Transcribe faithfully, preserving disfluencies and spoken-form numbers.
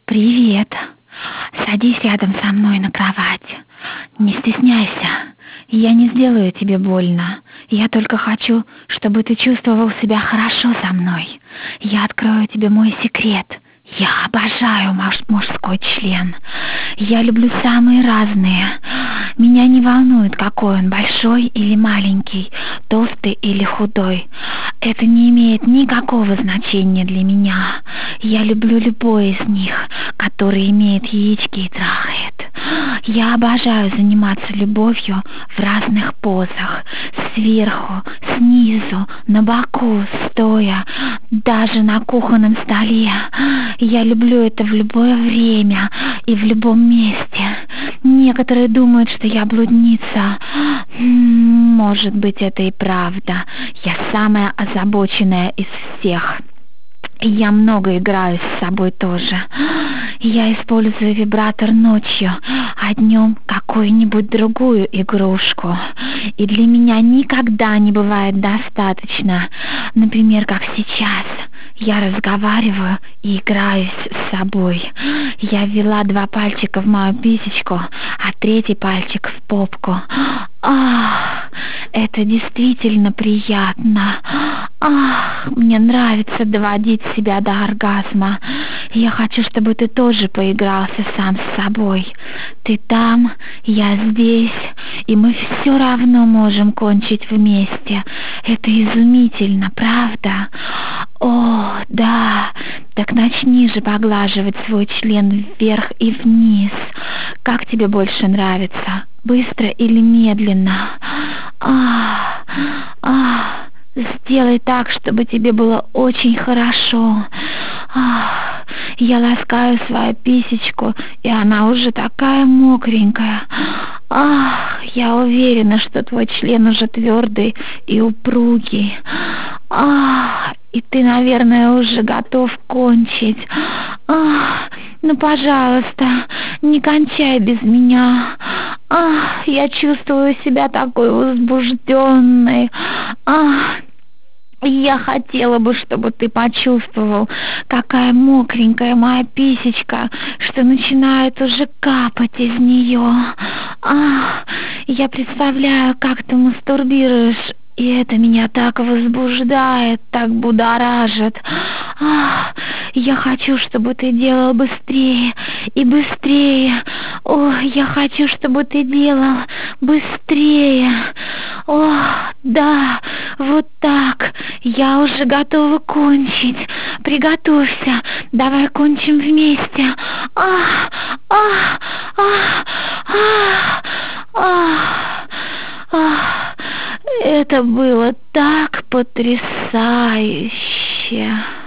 Привет. Садись рядом со мной на кровать. Не стесняйся. Я не сделаю тебе больно. Я только хочу, чтобы ты чувствовал себя хорошо со мной. Я открою тебе мой секрет. Я обожаю муж- мужской член. Я люблю самые разные. Меня не волнует, какой он, большой или маленький, толстый или худой. Это не имеет никакого значения для меня. Я люблю любой из них, который имеет яички и трахает. Я обожаю заниматься любовью в разных позах. Сверху, снизу, на боку, стоя, даже на кухонном столе. Я люблю это в любое время и в любом месте. Некоторые думают, что я блудница. М, Может быть, это и правда. Я самая озабоченная из всех. Я много играю с собой тоже. Я использую вибратор ночью, а днем какую-нибудь другую игрушку. И для меня никогда не бывает достаточно. Например, как сейчас. Я разговариваю и играюсь с собой. Я ввела два пальчика в мою писечку, а третий пальчик в попку. Ах, это действительно приятно. Ах, мне нравится доводить себя до оргазма. Я хочу, чтобы ты тоже поигрался сам с собой. Ты там, я здесь, и мы все равно можем кончить вместе. Это изумительно, правда? О, да. Так начни же поглаживать свой член вверх и вниз. Как тебе больше нравится? Быстро или медленно? Ах, ах. Сделай так, чтобы тебе было очень хорошо. Ах, я ласкаю свою писечку, и она уже такая мокренькая. Ах, я уверена, что твой член уже твердый и упругий. Ах, и ты, наверное, уже готов кончить. Ах, ну, пожалуйста, не кончай без меня. Ах, я чувствую себя такой возбужденной. Ах, я хотела бы, чтобы ты почувствовал, какая мокренькая моя писечка, что начинает уже капать из нее. Ах, я представляю, как ты мастурбируешь, и это меня так возбуждает, так будоражит. Ах, я хочу, чтобы ты делал быстрее и быстрее. О, я хочу, чтобы ты делал быстрее. О, да, вот так. Я уже готова кончить. Приготовься. Давай кончим вместе. Ах, ах, ах, ах, ах, ах. Это было так потрясающе.